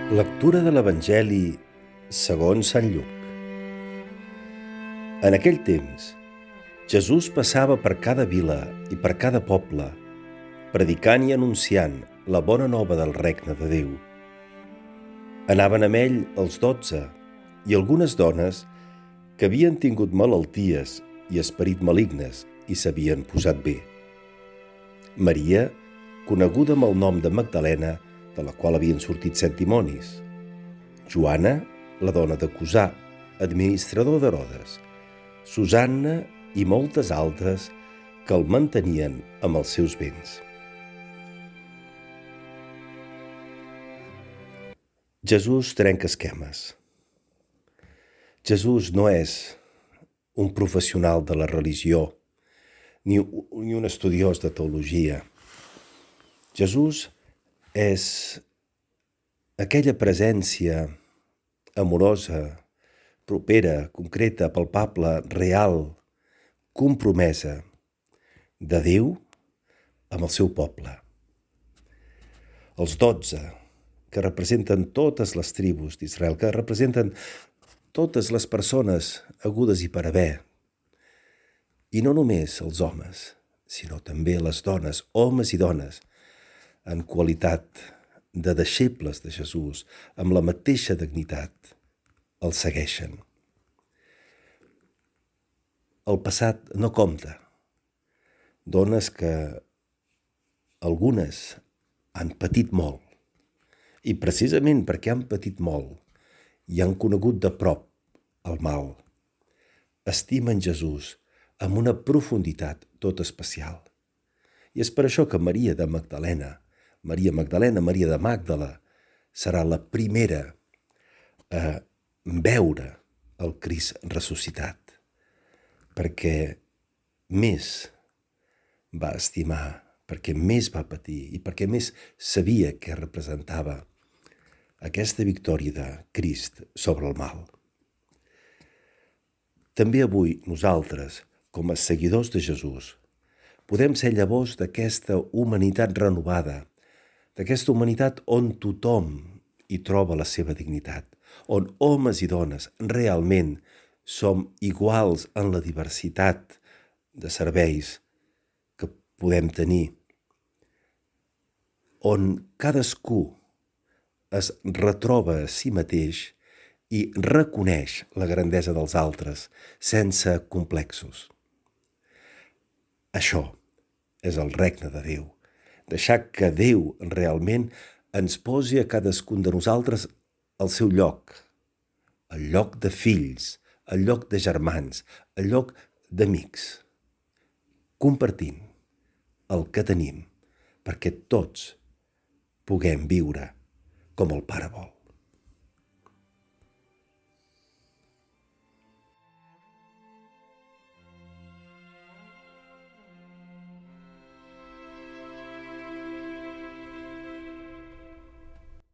Lectura de l'Evangeli segons Sant Lluc. En aquell temps, Jesús passava per cada vila i per cada poble, predicant i anunciant la bona nova del regne de Déu. Anaven amb ell els 12 i algunes dones que havien tingut malalties i esperit malignes i s'havien posat bé. Maria, coneguda amb el nom de Magdalena, de la qual havien sortit 7 dimonis. Joana, la dona de Cusà, administrador d'Herodes. Susanna i moltes altres que el mantenien amb els seus béns. Jesús trenca esquemes. Jesús no és un professional de la religió ni un estudiós de teologia. Jesús és aquella presència amorosa, propera, concreta, palpable, real, compromesa de Déu amb el seu poble. Els 12, que representen totes les tribus d'Israel, que representen totes les persones hagudes i per haver, i no només els homes, sinó també les dones, homes i dones, en qualitat de deixebles de Jesús, amb la mateixa dignitat, el segueixen. El passat no compta. Dones que algunes han patit molt, i precisament perquè han patit molt i han conegut de prop el mal, estimen Jesús amb una profunditat tot especial. I és per això que Maria de Màgdala, serà la primera a veure el Crist ressuscitat, perquè més va estimar, perquè més va patir i perquè més sabia què representava aquesta victòria de Crist sobre el mal. També avui nosaltres, com a seguidors de Jesús, podem ser llavors d'aquesta humanitat renovada, d'aquesta humanitat on tothom hi troba la seva dignitat, on homes i dones realment som iguals en la diversitat de serveis que podem tenir, on cadascú es retroba a si mateix i reconeix la grandesa dels altres sense complexos. Això és el regne de Déu. Deixar que Déu realment ens posi a cadascun de nosaltres al seu lloc, el lloc de fills, el lloc de germans, el lloc d'amics, compartint el que tenim perquè tots puguem viure com el Pare vol.